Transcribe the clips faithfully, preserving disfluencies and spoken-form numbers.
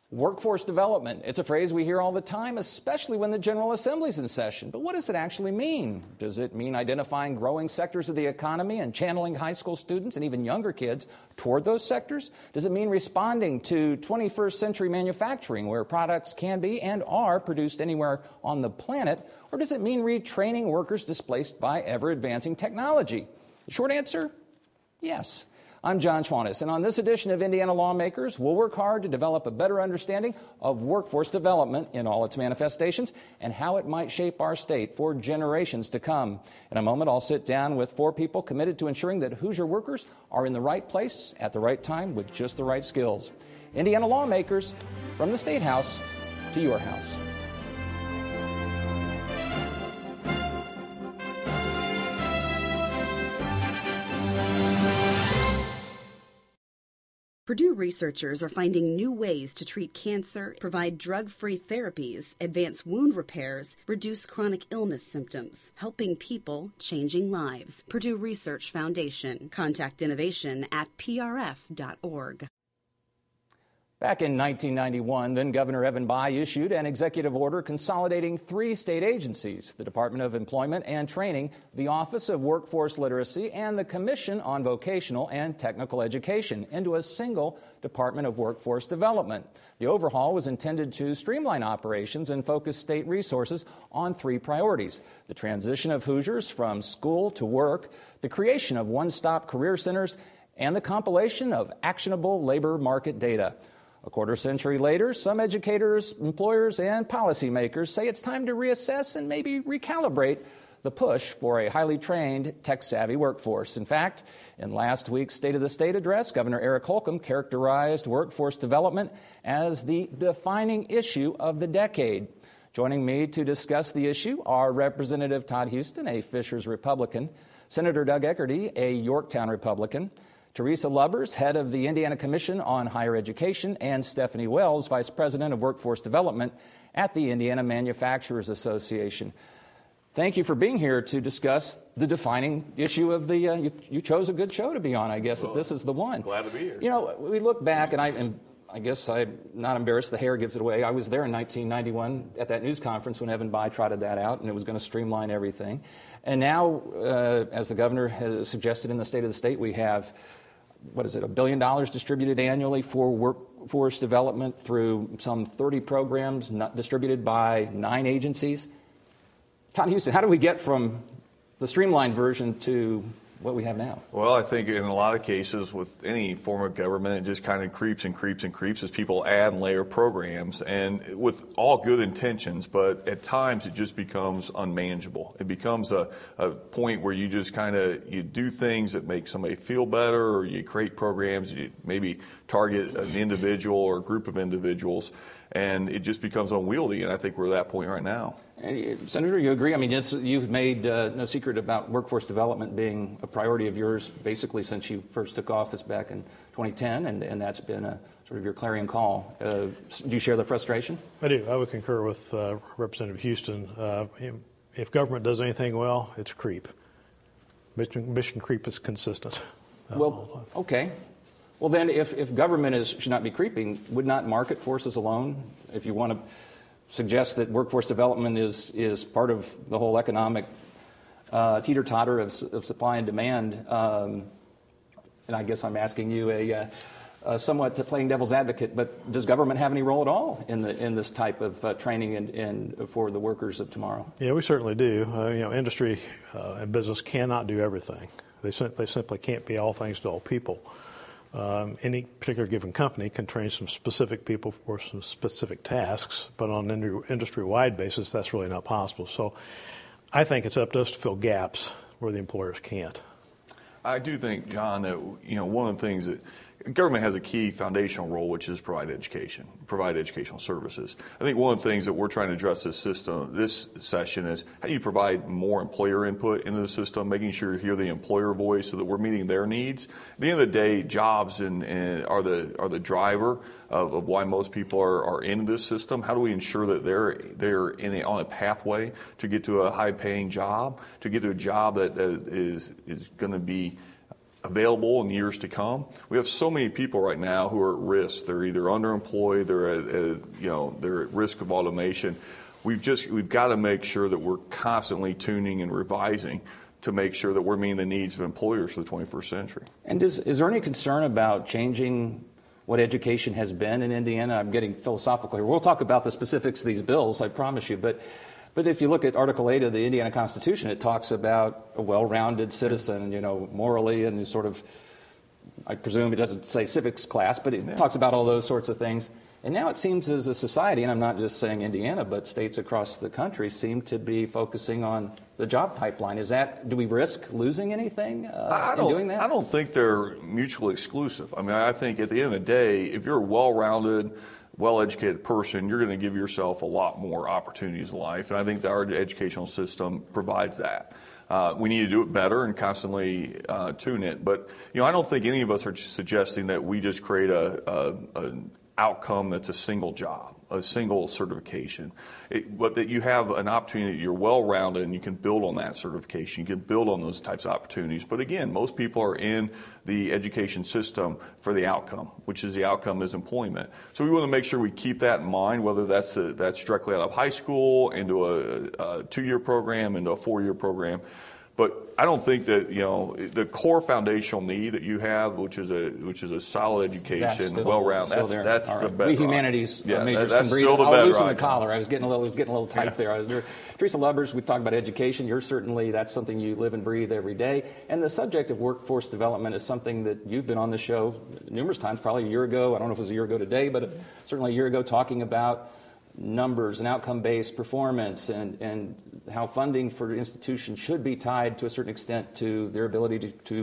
Workforce development. It's a phrase we hear all the time, especially when the General Assembly's in session. But what does it actually mean? Does it mean identifying growing sectors of the economy and channeling high school students and even younger kids toward those sectors? Does it mean responding to twenty-first century manufacturing where products can be and are produced anywhere on the planet? Or does it mean retraining workers displaced by ever-advancing technology? The short answer, yes. I'm John Schwantes, and on this edition of Indiana Lawmakers, we'll work hard to develop a better understanding of workforce development in all its manifestations and how it might shape our state for generations to come. In a moment, I'll sit down with four people committed to ensuring that Hoosier workers are in the right place at the right time with just the right skills. Indiana Lawmakers, from the State House to your house. Purdue researchers are finding new ways to treat cancer, provide drug-free therapies, advance wound repairs, reduce chronic illness symptoms, helping people, changing lives. Purdue Research Foundation. Contact innovation at p r f dot org. Back in nineteen ninety-one, then Governor Evan Bayh issued an executive order consolidating three state agencies, the Department of Employment and Training, the Office of Workforce Literacy, and the Commission on Vocational and Technical Education, into a single Department of Workforce Development. The overhaul was intended to streamline operations and focus state resources on three priorities: the transition of Hoosiers from school to work, the creation of one-stop career centers, and the compilation of actionable labor market data. A quarter century later, some educators, employers, and policymakers say it's time to reassess and maybe recalibrate the push for a highly trained, tech-savvy workforce. In fact, in last week's State of the State address, Governor Eric Holcomb characterized workforce development as the defining issue of the decade. Joining me to discuss the issue are Representative Todd Huston, a Fishers Republican, Senator Doug Eckerty, a Yorktown Republican, Teresa Lubbers, head of the Indiana Commission on Higher Education, and Stephanie Wells, Vice President of Workforce Development at the Indiana Manufacturers Association. Thank you for being here to discuss the defining issue of the, uh, you, you chose a good show to be on, I guess, well, if this is the one. Glad to be here. You know, we look back, and I, and I guess I'm not embarrassed, the hair gives it away. I was there in nineteen ninety-one at that news conference when Evan Bayh trotted that out, and it was going to streamline everything. And now, uh, as the governor has suggested in the State of the State, we have what is it, a billion dollars distributed annually for workforce development through some thirty programs not distributed by nine agencies. Todd Huston, how do we get from the streamlined version to what we have now? Well, I think in a lot of cases with any form of government, it just kind of creeps and creeps and creeps as people add and layer programs, and with all good intentions, but at times it just becomes unmanageable. It becomes a, a point where you just kind of, you do things that make somebody feel better, or you create programs, you maybe target an individual or a group of individuals, and it just becomes unwieldy, and I think we're at that point right now. Senator, you agree? I mean, it's, you've made uh, no secret about workforce development being a priority of yours basically since you first took office back in twenty ten, and, and that's been a, sort of your clarion call. Uh, do you share the frustration? I do. I would concur with uh, Representative Huston. Uh, if government does anything well, it's creep. Mission, mission creep is consistent. Well, okay. Well, then, if, if government is, should not be creeping, would not market forces alone, if you want to suggest that workforce development is, is part of the whole economic uh, teeter-totter of, of supply and demand, um, and I guess I'm asking you a, uh, a somewhat playing devil's advocate, but does government have any role at all in the in this type of uh, training and, and for the workers of tomorrow? Yeah, we certainly do. Uh, you know, industry uh, and business cannot do everything. They, sim- they simply can't be all things to all people. Um, any particular given company can train some specific people for some specific tasks, but on an industry-wide basis, that's really not possible. So I think it's up to us to fill gaps where the employers can't. I do think, John, that you know one of the things that government has a key foundational role, which is provide education, provide educational services. I think one of the things that we're trying to address this system, this session, is how do you provide more employer input into the system, making sure you hear the employer voice so that we're meeting their needs. At the end of the day, jobs and, and are the are the driver of, of why most people are, are in this system. How do we ensure that they're they're in a, on a pathway to get to a high-paying job, to get to a job that, that is is going to be available in years to come. We have so many people right now who are at risk. They're either underemployed, they're at, at you know, they're at risk of automation. We've just we've got to make sure that we're constantly tuning and revising to make sure that we're meeting the needs of employers for the twenty-first century. And is, is there any concern about changing what education has been in Indiana? I'm getting philosophical here. We'll talk about the specifics of these bills, I promise you. But but if you look at Article eight of the Indiana Constitution, it talks about a well-rounded citizen, you know, morally and sort of, I presume it doesn't say civics class, but it yeah. talks about all those sorts of things. And now it seems as a society, and I'm not just saying Indiana, but states across the country seem to be focusing on the job pipeline. Is that, do we risk losing anything uh, in doing that? I don't think they're mutually exclusive. I mean, I think at the end of the day, if you're a well-rounded, well-educated person, you're going to give yourself a lot more opportunities in life. And I think that our educational system provides that. Uh, we need to do it better and constantly uh, tune it. But, you know, I don't think any of us are suggesting that we just create a, a, a outcome that's a single job, a single certification, it, but that you have an opportunity, you're well-rounded and you can build on that certification, you can build on those types of opportunities. But again, most people are in the education system for the outcome, which is the outcome is employment. So we want to make sure we keep that in mind, whether that's a, that's directly out of high school, into a, a two-year program, into a four-year program. But I don't think that, you know, the core foundational need that you have, which is a which is a solid education, well-rounded, that's, that's, that's the right. bedrock. We humanities yeah, majors that, can breathe. Still the I'll loosen the right collar. now. I was getting a little, was getting a little tight yeah. there. I was there. Teresa Lubbers, we talked about education. You're certainly, that's something you live and breathe every day. And the subject of workforce development is something that you've been on the show numerous times, probably a year ago. I don't know if it was a year ago today, but certainly a year ago, talking about numbers and outcome-based performance and, and how funding for institutions should be tied to a certain extent to their ability to, to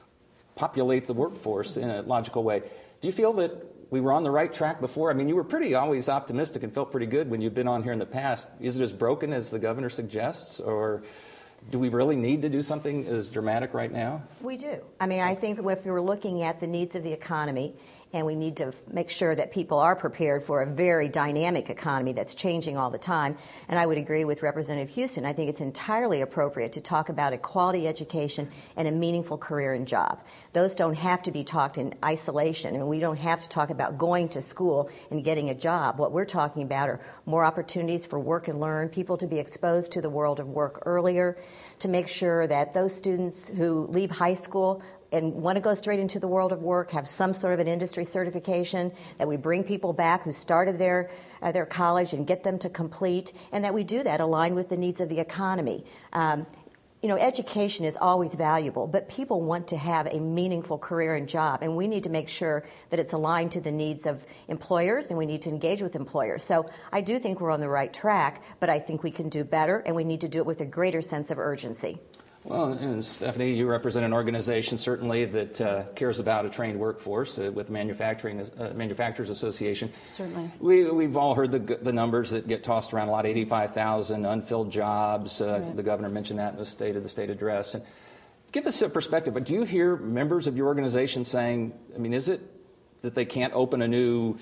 populate the workforce in a logical way. Do you feel that we were on the right track before? I mean, you were pretty always optimistic and felt pretty good when you've been on here in the past. Is it as broken as the governor suggests, or do we really need to do something as dramatic right now? We do. I mean, I think if we were looking at the needs of the economy, and we need to make sure that people are prepared for a very dynamic economy that's changing all the time. And I would agree with Representative Houston. I think it's entirely appropriate to talk about a quality education and a meaningful career and job. Those don't have to be talked in isolation, and we don't have to talk about going to school and getting a job. What we're talking about are more opportunities for work and learn, people to be exposed to the world of work earlier, to make sure that those students who leave high school and want to go straight into the world of work, have some sort of an industry certification, that we bring people back who started their uh, their college and get them to complete, and that we do that aligned with the needs of the economy. Um, you know, education is always valuable, but people want to have a meaningful career and job, and we need to make sure that it's aligned to the needs of employers, and we need to engage with employers. So I do think we're on the right track, but I think we can do better, and we need to do it with a greater sense of urgency. Well, and Stephanie, you represent an organization certainly that uh, cares about a trained workforce uh, with Manufacturing uh, Manufacturers Association. Certainly. We, we've all heard the, the numbers that get tossed around a lot, eighty-five thousand unfilled jobs. Uh, right. The governor mentioned that in the State of the State address. And give us a perspective, but do you hear members of your organization saying, I mean, is it that they can't open a new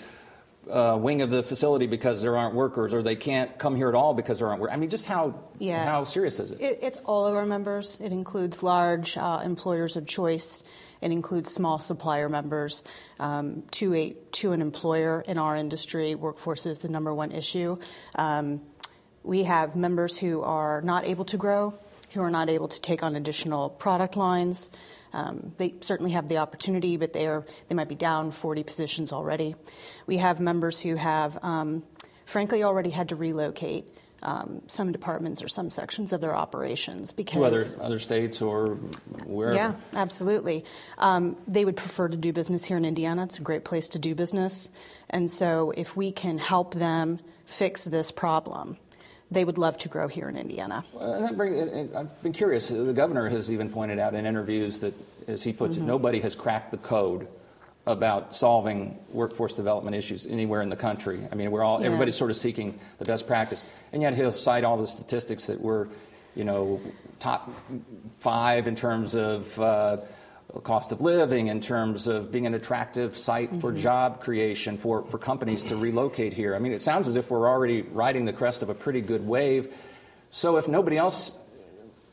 Uh, wing of the facility because there aren't workers, or they can't come here at all because there aren't workers? I mean, just how yeah. how serious is it? it? It's all of our members. It includes large uh, employers of choice. It includes small supplier members. Um, to a to an employer in our industry, workforce is the number one issue. Um, we have members who are not able to grow, who are not able to take on additional product lines. Um, they certainly have the opportunity, but they are they might be down forty positions already. We have members who have, um, frankly, already had to relocate um, some departments or some sections of their operations because to other other states or wherever. Yeah, absolutely. Um, they would prefer to do business here in Indiana. It's a great place to do business, and so if we can help them fix this problem, they would love to grow here in Indiana. Well, and that bring, and I've been curious. The governor has even pointed out in interviews that, as he puts mm-hmm. it, nobody has cracked the code about solving workforce development issues anywhere in the country. I mean, we're all yeah. everybody's sort of seeking the best practice, and yet he'll cite all the statistics that we're, you know, top five in terms of Uh, cost of living, in terms of being an attractive site for mm-hmm. job creation, for, for companies to relocate here. I mean, it sounds as if we're already riding the crest of a pretty good wave. So if nobody else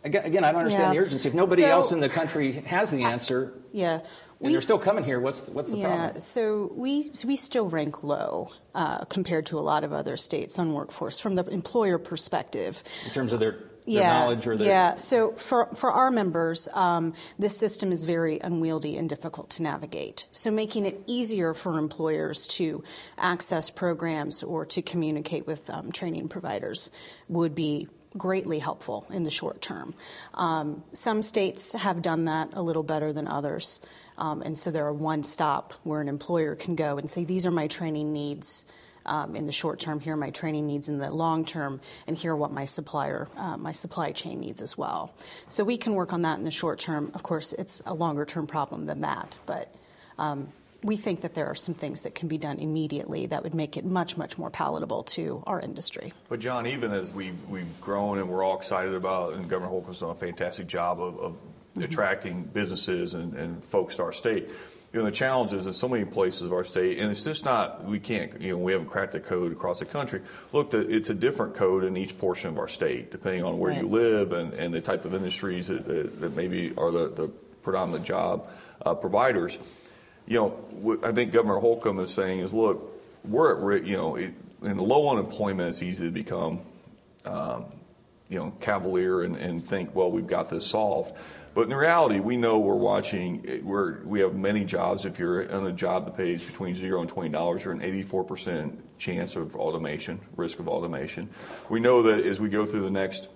Again, again I don't understand Yeah. the urgency. If nobody So- else in the country has the answer, Yeah. and they're still coming here, what's, what's the yeah, problem? so we we still rank low uh, compared to a lot of other states on workforce from the employer perspective. In terms of their, their Yeah, knowledge or their... yeah. So for for our members, um, this system is very unwieldy and difficult to navigate. So making it easier for employers to access programs or to communicate with um, training providers would be greatly helpful in the short term. Um, some states have done that a little better than others. Um, and so they're a one-stop where an employer can go and say, these are my training needs um, in the short term, here are my training needs in the long term, and here are what my supplier, uh, my supply chain needs as well. So we can work on that in the short term. Of course, it's a longer-term problem than that, but um, we think that there are some things that can be done immediately that would make it much, much more palatable to our industry. But John, even as we've, we've grown and we're all excited about, and Governor Holcomb's done a fantastic job of, of attracting businesses and, and folks to our state. You know, the challenge is in so many places of our state, and it's just not, we can't, you know, we haven't cracked the code across the country. Look, the, it's a different code in each portion of our state, depending on where Right. you live and, and the type of industries that, that, that maybe are the, the predominant job uh, providers. You know, what I think Governor Holcomb is saying is, look, we're at, ri- you know, it, in low unemployment, it's easy to become, um, you know, cavalier and, and think, well, we've got this solved. But in reality, we know we're watching, we're, we have many jobs. If you're in a job that pays between zero and twenty dollars, you're an eighty-four percent chance of automation, risk of automation. We know that as we go through the next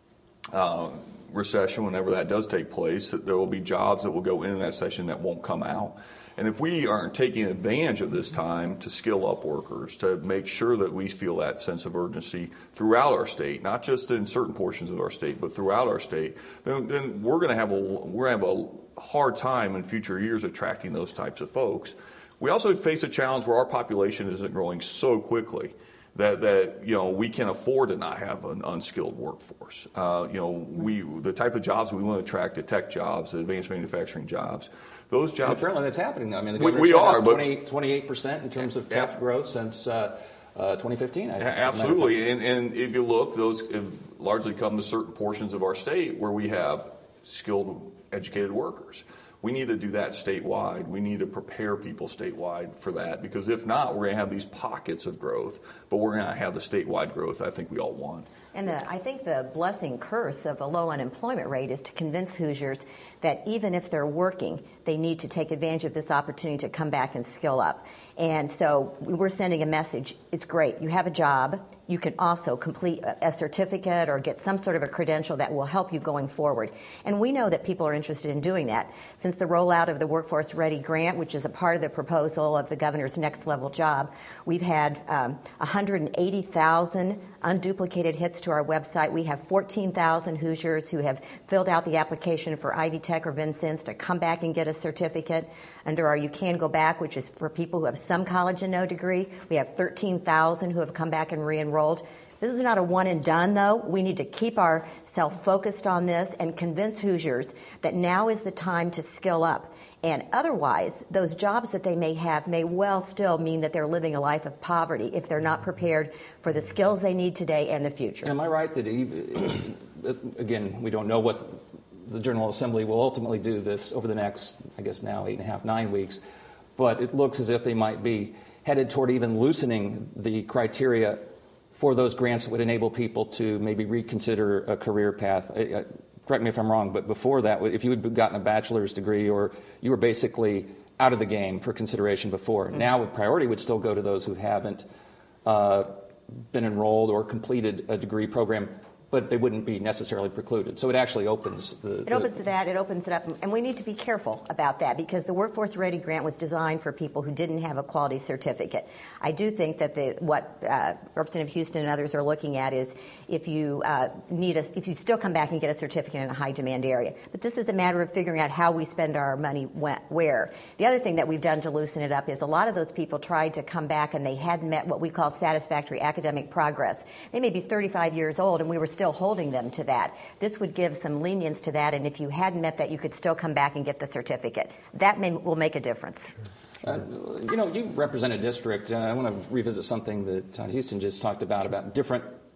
uh, recession, whenever that does take place, that there will be jobs that will go into that session that won't come out. And if we aren't taking advantage of this time to skill up workers, to make sure that we feel that sense of urgency throughout our state, not just in certain portions of our state, but throughout our state, then, then we're going to have a we're going to have a hard time in future years attracting those types of folks. We also face a challenge where our population isn't growing so quickly that, that you know, we can afford to not have an unskilled workforce. Uh, you know, we the type of jobs we want to attract, the tech jobs, the advanced manufacturing jobs. Those jobs. And apparently that's happening now. I mean, the We- governor we said are, up but- twenty, twenty-eight percent in terms of tech Yeah. growth since uh, uh, twenty fifteen. I think, as a matter of fact. Absolutely, and, and if you look, those have largely come to certain portions of our state where we have skilled, educated workers. We need to do that statewide. We need to prepare people statewide for that, because if not, we're going to have these pockets of growth, but we're going to have the statewide growth I think we all want. And the, I think the blessing curse of a low unemployment rate is to convince Hoosiers that even if they're working, they need to take advantage of this opportunity to come back and skill up. And so we're sending a message. It's great. You have a job. You can also complete a certificate or get some sort of a credential that will help you going forward. And we know that people are interested in doing that. Since the rollout of the Workforce Ready Grant, which is a part of the proposal of the governor's next level job, we've had um, one hundred eighty thousand unduplicated hits to our website. We have fourteen thousand Hoosiers who have filled out the application for Ivy Tech or Vincennes to come back and get a certificate. Under our You Can Go Back, which is for people who have some college and no degree, we have thirteen thousand who have come back and re-enrolled. This is not a one and done, though. We need to keep ourselves focused on this and convince Hoosiers that now is the time to skill up. And otherwise, those jobs that they may have may well still mean that they're living a life of poverty if they're not prepared for the skills they need today and the future. Am I right that, even, again, we don't know what the General Assembly will ultimately do this over the next, I guess now, eight and a half, nine weeks, but it looks as if they might be headed toward even loosening the criteria for those grants that would enable people to maybe reconsider a career path. Uh, correct me if I'm wrong, but before that, if you had gotten a bachelor's degree or you were basically out of the game for consideration before, mm-hmm. now priority would still go to those who haven't uh, been enrolled or completed a degree program, but they wouldn't be necessarily precluded. So it actually opens the... It opens that, it opens it up, and we need to be careful about that because the Workforce Ready Grant was designed for people who didn't have a quality certificate. I do think that the what uh, Representative Houston and others are looking at is if you uh, need a, if you still come back and get a certificate in a high-demand area. But this is a matter of figuring out how we spend our money where. The other thing that we've done to loosen it up is a lot of those people tried to come back and they hadn't met what we call satisfactory academic progress. They may be thirty-five years old and we were still holding them to that. This would give some lenience to that, and if you hadn't met that, you could still come back and get the certificate. That may, will make a difference. Sure. Uh, you know, you represent a district, and I want to revisit something that Todd Houston just talked about, about different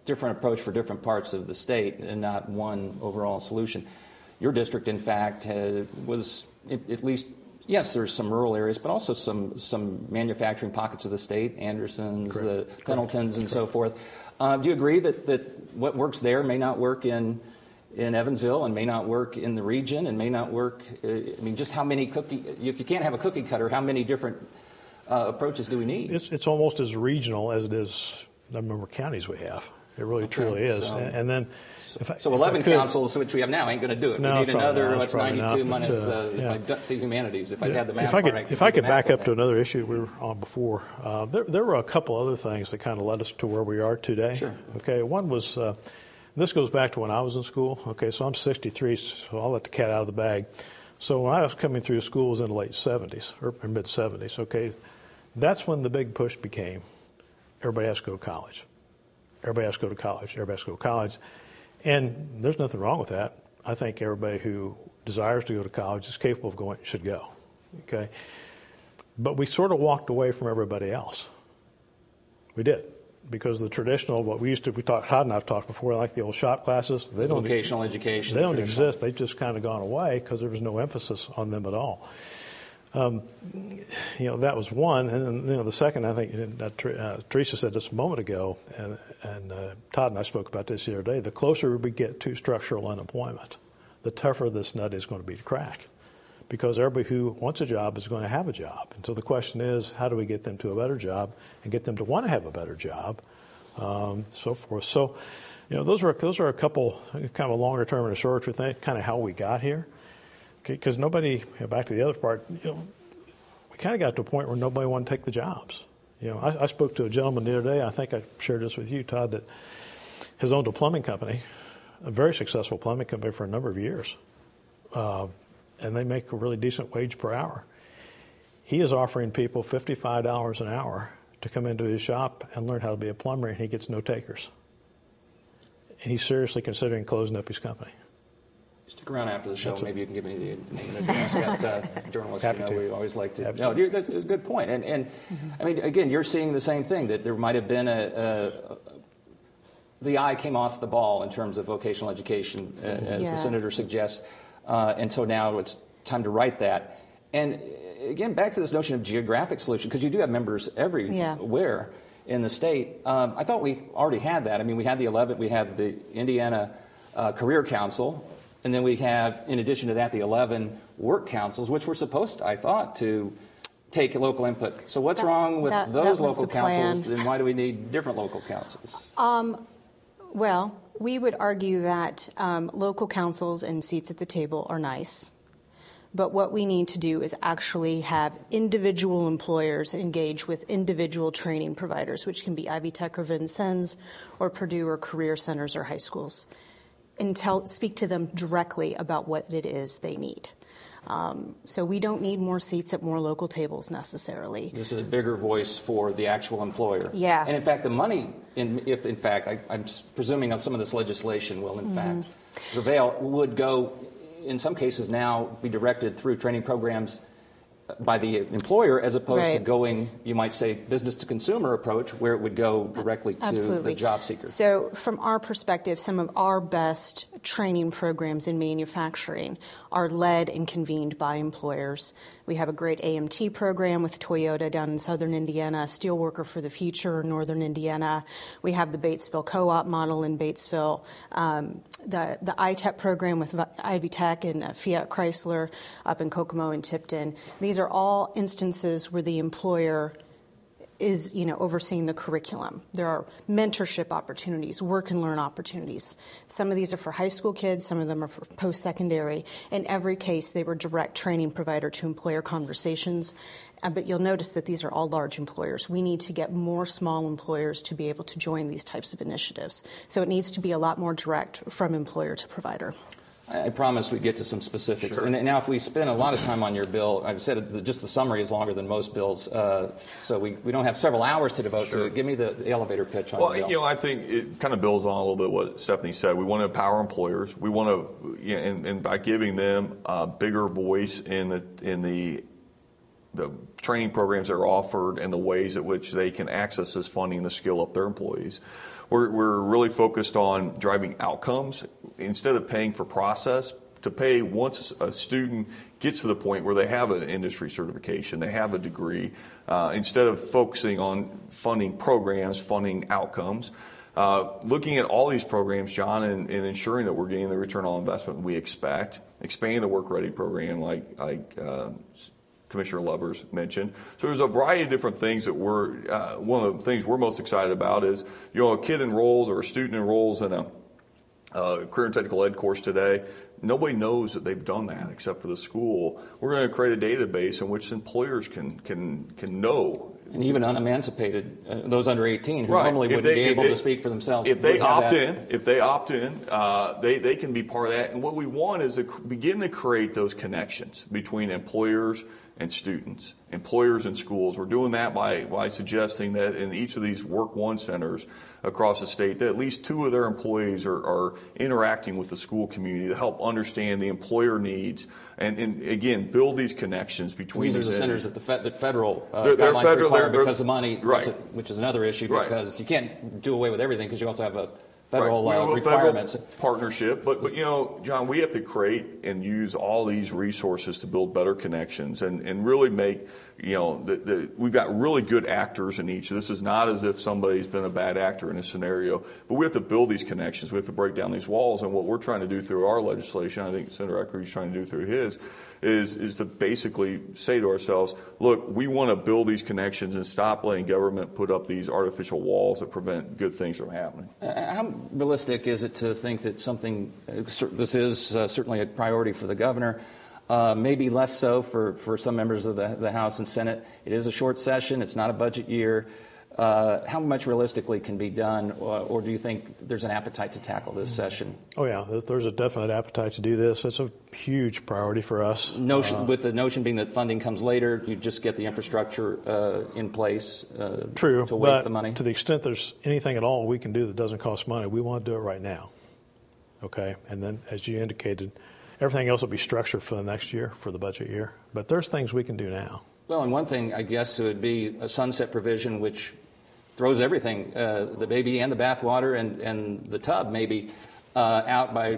different approach for different parts of the state and not one overall solution. Your district, in fact, has, was at least, yes, there's some rural areas, but also some some manufacturing pockets of the state, Andersons, Correct. the Pendletons, Correct. and Correct. so forth. Uh, do you agree that, that what works there may not work in in Evansville and may not work in the region and may not work, uh, I mean, just how many cookie, if you can't have a cookie cutter, how many different uh, approaches do we need? It's, it's almost as regional as it is the number of counties we have. It really okay, truly is. So, and, and then, if I, so eleven if I could, councils, which we have now, ain't going to do it. No, we need another, not, what's ninety-two minus, uh, uh, yeah. if I see humanities, if yeah. I had the math If I could, part, I if I could back up that. to another issue we were on before, uh, there, there were a couple other things that kind of led us to where we are today. Sure. Okay, one was, uh, this goes back to when I was in school. Okay, so I'm sixty-three, so I'll let the cat out of the bag. So when I was coming through school, it was in the late seventies, or mid seventies, okay? That's when the big push became, everybody has to go to college. Everybody has to go to college. Everybody has to go to college. And there's nothing wrong with that. I think everybody who desires to go to college is capable of going, should go. Okay? But we sort of walked away from everybody else. We did. Because the traditional, what we used to, we talked, Todd and I've talked before, like the old shop classes. They don't, vocational education. They don't exist. They've just kind of gone away because there was no emphasis on them at all. Um, you know, that was one. And then, you know, the second, I think, uh, Teresa said this a moment ago, and, and uh, Todd and I spoke about this the other day, the closer we get to structural unemployment, the tougher this nut is going to be to crack. Because everybody who wants a job is going to have a job. And so the question is, how do we get them to a better job and get them to want to have a better job, um, so forth. So, you know, those are, those are a couple, kind of a longer term and a shorter term thing, kind of how we got here. Because nobody, you know, back to the other part, you know, we kind of got to a point where nobody wanted to take the jobs. You know, I, I spoke to a gentleman the other day, I think I shared this with you, Todd, that has owned a plumbing company, a very successful plumbing company for a number of years. Uh, and they make a really decent wage per hour. He is offering people fifty-five dollars an hour to come into his shop and learn how to be a plumber, and he gets no takers. And he's seriously considering closing up his company. Stick around after the show. That's Maybe you can give me the name and address that uh, journalist. Happy you know, to. we always like to. Happy No, to. that's a good point. And, and mm-hmm. I mean, again, you're seeing the same thing, that there might have been a, a, a the eye came off the ball in terms of vocational education, uh, as yeah. the senator suggests. Uh, and so now it's time to write that. And again, back to this notion of geographic solution, because you do have members everywhere yeah. in the state. Um, I thought we already had that. I mean, we had the eleventh, we had the Indiana uh, Career Council, and then we have, in addition to that, the eleven work councils, which were supposed, I thought, to take local input. So what's that, wrong with that, those that local councils, and why do we need different local councils? Um, well, we would argue that um, local councils and seats at the table are nice. But what we need to do is actually have individual employers engage with individual training providers, which can be Ivy Tech or Vincennes or Purdue or career centers or high schools, and tell, speak to them directly about what it is they need. Um, so we don't need more seats at more local tables necessarily. This is a bigger voice for the actual employer. Yeah. And in fact, the money, in, if in fact, I, I'm presuming that some of this legislation will in mm-hmm. fact prevail, would go, in some cases now, be directed through training programs by the employer, as opposed right. to going, you might say, business to consumer approach, where it would go directly to Absolutely. the job seeker. So from our perspective, some of our best training programs in manufacturing are led and convened by employers. We have a great A M T program with Toyota down in southern Indiana, Steelworker for the Future in northern Indiana. We have the Batesville Co-op model in Batesville, um, the, the I T E P program with Ivy Tech and uh, Fiat Chrysler up in Kokomo and Tipton. These are all instances where the employer is, you know, overseeing the curriculum. There are mentorship opportunities, work and learn opportunities. Some of these are for high school kids, some of them are for post-secondary. In every case, they were direct training provider to employer conversations. Uh, but you'll notice that these are all large employers. We need to get more small employers to be able to join these types of initiatives. So it needs to be a lot more direct from employer to provider. I promise we get to some specifics. Sure. And now if we spend a lot of time on your bill, I've said it, just the summary is longer than most bills, uh, so we, we don't have several hours to devote sure. to it. Give me the, the elevator pitch on well, the bill. You know, I think it kind of builds on a little bit what Stephanie said. We want to empower employers. We want to, you know, and, and by giving them a bigger voice in the in the the training programs that are offered and the ways at which they can access this funding to skill up their employees. We're, we're really focused on driving outcomes instead of paying for process, to pay once a student gets to the point where they have an industry certification, they have a degree, uh, instead of focusing on funding programs, funding outcomes. Uh, looking at all these programs, John, and, and ensuring that we're getting the return on investment we expect, expanding the Work Ready program like, like uh, Commissioner Lubbers mentioned. So there's a variety of different things that we're, uh, one of the things we're most excited about is, you know, a kid enrolls or a student enrolls in a uh, career and technical ed course today. Nobody knows that they've done that except for the school. We're going to create a database in which employers can can can know. And even unemancipated, uh, those under eighteen who right. normally if wouldn't they, be able they, to speak for themselves. If they opt that. in, if they opt in, uh, they they can be part of that. And what we want is to begin to create those connections between employers and students, employers and schools. We're doing that by, by suggesting that in each of these Work One centers across the state, that at least two of their employees are, are interacting with the school community to help understand the employer needs and, and again, build these connections between these. These are the entities. centers that the, fe- that federal uh, they're, they're guidelines federal, require they're, because of money, right. which is another issue because right. you can't do away with everything because you also have a federal right. uh, we have a requirements. Federal partnership, but, but you know, John, we have to create and use all these resources to build better connections and, and really make, you know, the, the, we've got really good actors in each. This is not as if somebody's been a bad actor in a scenario, but we have to build these connections. We have to break down these walls, and what we're trying to do through our legislation, I think Senator Eckery's trying to do through his, is is to basically say to ourselves, look, we want to build these connections and stop letting government put up these artificial walls that prevent good things from happening. Uh, how realistic is it to think that something, uh, this is uh, certainly a priority for the governor, uh, maybe less so for, for some members of the, the House and Senate? It is a short session. It's not a budget year. Uh, how much realistically can be done, or, or do you think there's an appetite to tackle this session? Oh, yeah, there's a definite appetite to do this. It's a huge priority for us. Notion, uh, with the notion being that funding comes later, you just get the infrastructure uh, in place uh, true, to wait but the money? To the extent there's anything at all we can do that doesn't cost money, we want to do it right now. Okay, and then as you indicated, everything else will be structured for the next year, for the budget year. But there's things we can do now. Well, and one thing, I guess, would be a sunset provision which throws everything, uh, the baby and the bathwater and, and the tub maybe, uh, out by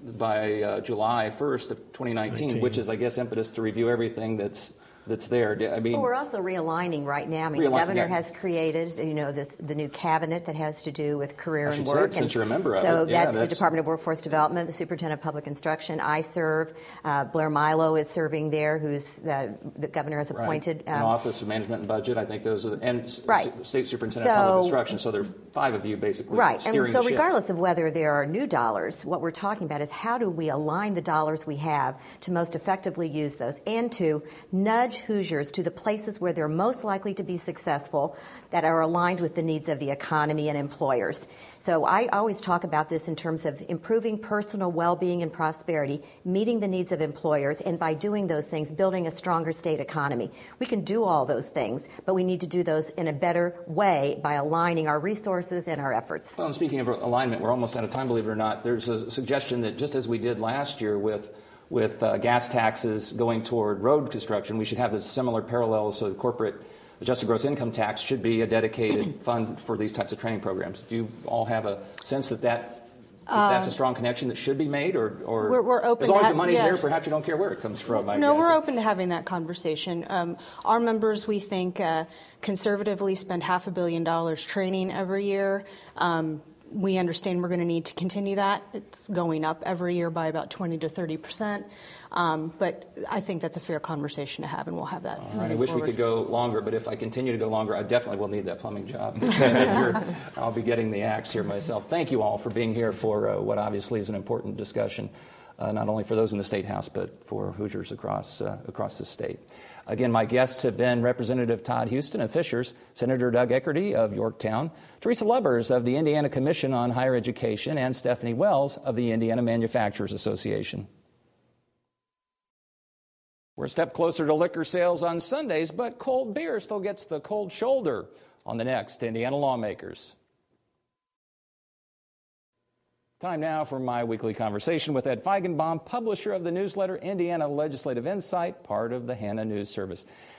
by uh, July first of twenty nineteen, nineteen. Which is, I guess, impetus to review everything that's that's there. I mean, well, we're also realigning right now. I mean, the governor yeah. has created, you know, this the new cabinet that has to do with career I and should work. Say it, since you're a member of so it. Yeah, that's, that's the Department of Workforce Development, the Superintendent of Public Instruction. I serve. Uh, Blair Milo is serving there, who's the, the governor has appointed. Right. Um, Office of Management and Budget. I think those are the, and right. S- State Superintendent so, of Public Instruction. So there are five of you basically. Right. Steering and so the ship. regardless of whether there are new dollars, what we're talking about is how do we align the dollars we have to most effectively use those and to nudge Hoosiers to the places where they're most likely to be successful that are aligned with the needs of the economy and employers. So I always talk about this in terms of improving personal well-being and prosperity, meeting the needs of employers, and by doing those things, building a stronger state economy. We can do all those things, but we need to do those in a better way by aligning our resources and our efforts. Well, and speaking of alignment, we're almost out of time, believe it or not. There's a suggestion that just as we did last year with with uh, gas taxes going toward road construction, we should have the similar parallels. So corporate adjusted gross income tax should be a dedicated fund for these types of training programs. Do you all have a sense that, that, that um, that's a strong connection that should be made? Or, or we're, we're open as long to as ha- the money's yeah. there, perhaps you don't care where it comes from. I no, guess. we're open to having that conversation. Um, our members, we think, uh, conservatively spend half a billion dollars training every year. Um, We understand we're going to need to continue that. It's going up every year by about twenty to thirty percent. Um, but I think that's a fair conversation to have, and we'll have that. All right. I wish forward. we could go longer, but if I continue to go longer, I definitely will need that plumbing job. You're, I'll be getting the axe here myself. Thank you all for being here for uh, what obviously is an important discussion, uh, not only for those in the State House, but for Hoosiers across uh, across the state. Again, my guests have been Representative Todd Huston of Fishers, Senator Doug Eckerty of Yorktown, Teresa Lubbers of the Indiana Commission on Higher Education, and Stephanie Wells of the Indiana Manufacturers Association. We're a step closer to liquor sales on Sundays, but cold beer still gets the cold shoulder on the next Indiana Lawmakers. Time now for my weekly conversation with Ed Feigenbaum, publisher of the newsletter Indiana Legislative Insight, part of the Hannah News Service.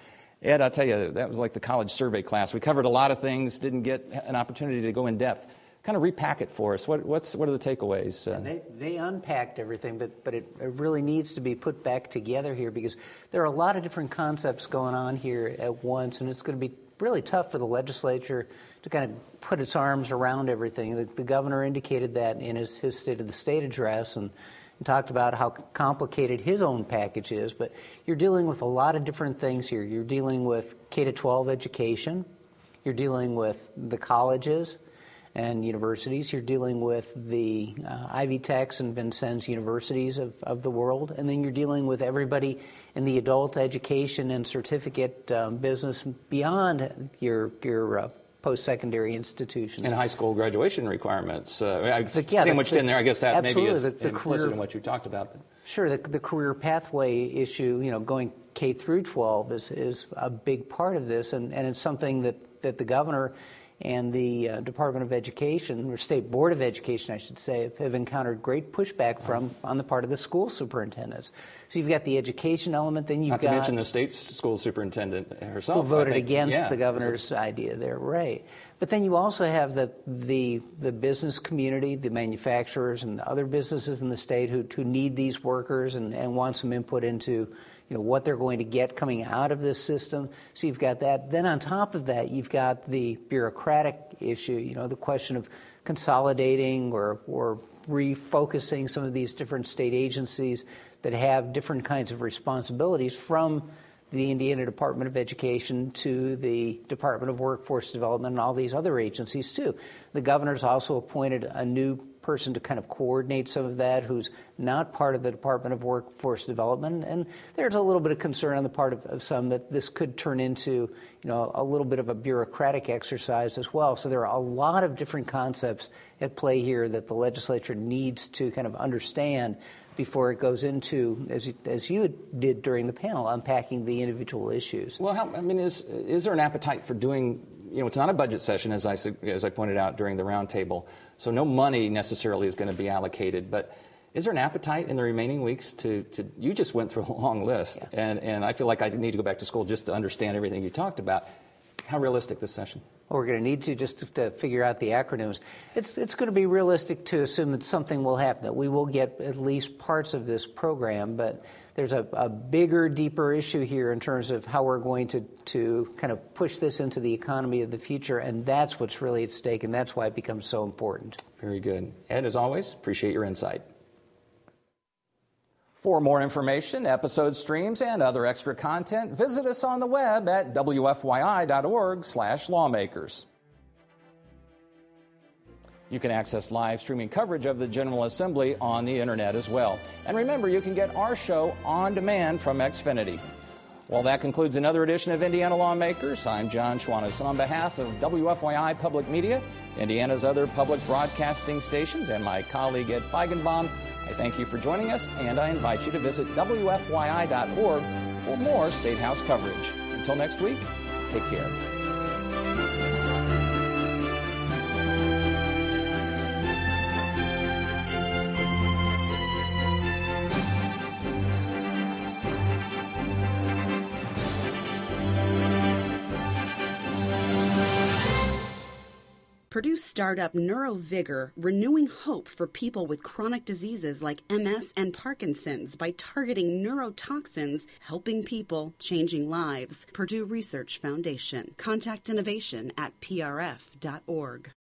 Ed, I'll tell you, that was like the college survey class. We covered a lot of things, didn't get an opportunity to go in depth. Kind of repack it for us. What, what's, what are the takeaways? Uh, they, they unpacked everything, but, but it, it really needs to be put back together here because there are a lot of different concepts going on here at once, and it's going to be really tough for the legislature to kind of put its arms around everything. The, the governor indicated that in his, his State of the State address, and and talked about how complicated his own package is, but you're dealing with a lot of different things here. You're dealing with K to twelve education. You're dealing with the colleges and universities. You're dealing with the uh, Ivy Techs and Vincennes universities of, of the world. And then you're dealing with everybody in the adult education and certificate um, business beyond your, your uh, post-secondary institutions. And high school graduation requirements. Uh, I've the, yeah, sandwiched the, in there. I guess that maybe is the, the implicit career, in what you talked about. Sure. The, the career pathway issue, you know, going K through twelve is, is a big part of this, and, and it's something that, that the governor and the uh, Department of Education, or State Board of Education, I should say, have, have encountered great pushback from on the part of the school superintendents. So you've got the education element, then you've Not got... Not to mention the state school superintendent herself. Who voted think, against yeah, the governor's idea there, right. But then you also have the, the, the business community, the manufacturers, and the other businesses in the state who, who need these workers and, and want some input into you know, what they're going to get coming out of this system. So you've got that. Then on top of that, you've got the bureaucratic issue, you know, the question of consolidating or, or refocusing some of these different state agencies that have different kinds of responsibilities from the Indiana Department of Education to the Department of Workforce Development and all these other agencies too. The governor's also appointed a new person to kind of coordinate some of that who's not part of the Department of Workforce Development. And there's a little bit of concern on the part of, of some that this could turn into, you know, a little bit of a bureaucratic exercise as well. So there are a lot of different concepts at play here that the legislature needs to kind of understand before it goes into, as you, as you did during the panel, unpacking the individual issues. Well, how, I mean, is is there an appetite for doing, you know, it's not a budget session, as I, as I pointed out during the roundtable, so no money necessarily is going to be allocated, but is there an appetite in the remaining weeks to, to you just went through a long list, yeah. and, and I feel like I need to go back to school just to understand everything you talked about. How realistic this session? Well, we're going to need to just to, to figure out the acronyms. It's it's going to be realistic to assume that something will happen, that we will get at least parts of this program, but there's a, a bigger, deeper issue here in terms of how we're going to, to kind of push this into the economy of the future, and that's what's really at stake, and that's why it becomes so important. Very good. Ed, as always, appreciate your insight. For more information, episode streams, and other extra content, visit us on the web at W F Y I dot org slash lawmakers. You can access live streaming coverage of the General Assembly on the internet as well. And remember, you can get our show on demand from Xfinity. Well, that concludes another edition of Indiana Lawmakers. I'm John Schwannis. On behalf of W F Y I Public Media, Indiana's other public broadcasting stations, and my colleague Ed Feigenbaum, I thank you for joining us, and I invite you to visit W F Y I dot org for more State House coverage. Until next week, take care. Purdue startup NeuroVigor, renewing hope for people with chronic diseases like M S and Parkinson's by targeting neurotoxins, helping people, changing lives. Purdue Research Foundation. Contact innovation at P R F dot org.